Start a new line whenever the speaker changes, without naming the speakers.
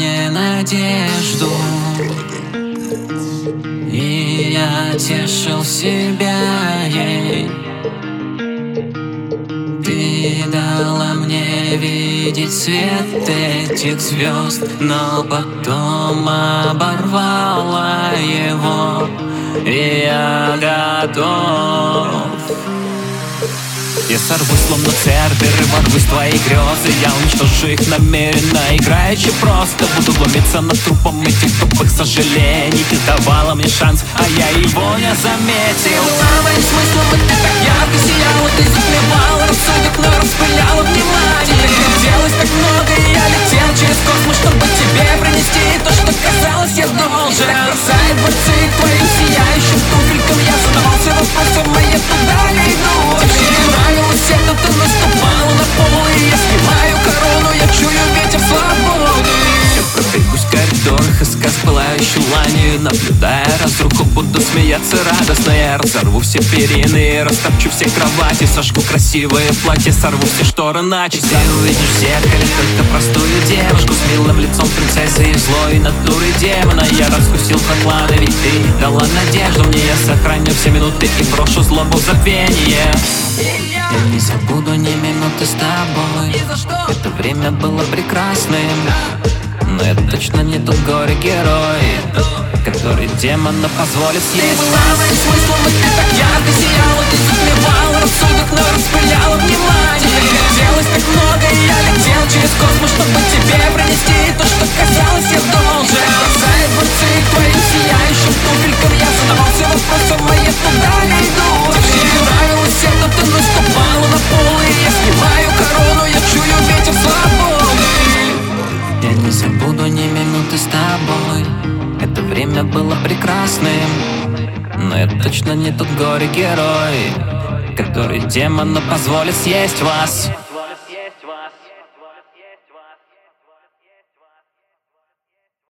мне надежду, и я тешил себя ей. Ты дала мне видеть свет этих звезд, но потом оборвала его, и я готов. Я сорвусь, словно цербер, и ворвусь в твои грезы. Я уничтожу их намеренно, играючи просто. Буду глумиться над трупом этих тупых сожалений. Ты давала мне шанс, а я его не заметил. Ты была моим смыслом, и ты так ярко сияла. Ты затмевала рассудок, но распыляла внимание. Тебе хотелось так много, и я летел через космос, чтобы тебе принести то, что казалось я должен. Так бросает борцы к твоим сияющим туфелькам. Я задавался вопросом, а я туда не иду. Это ты наступала на пол, и я снимаю корону, я чую ветер свободы. Я пробегусь в коридорах, искать пылающую ланию, наблюдая разруху, буду смеяться радостно. Я разорву все перины, растопчу все кровати, сожгу красивые платья, сорву все шторы на части. Ты увидишь в зеркале только простую девушку с милым лицом принцессы и злой натурой демона. Я раскусил планы, ведь ты дала надежду мне. Я сохраню все минуты и брошу злобу в забвение. Я не забуду ни минуты с тобой. Это время было прекрасным, но я точно не тот горе-герой, который демону позволит съесть. Ты была моим смыслом, и ты так ярко сияла. Ты затмевала рассудок, но распыляла внимание. Тебе хотелось так много, и я летел через космос, чтобы тебе принести то, что казалось я должен. Бросает борцы к твоим сияющим туфелькам. Я задавался вопросом, а я туда не иду. Тебе нравилось это, ты наступала на пол, и я снимаю корону, я чую ветер свободы. Я не забуду ни минуты с тобой. Это время было прекрасным, но я точно не тот горе-герой, который демону позволит съесть вас.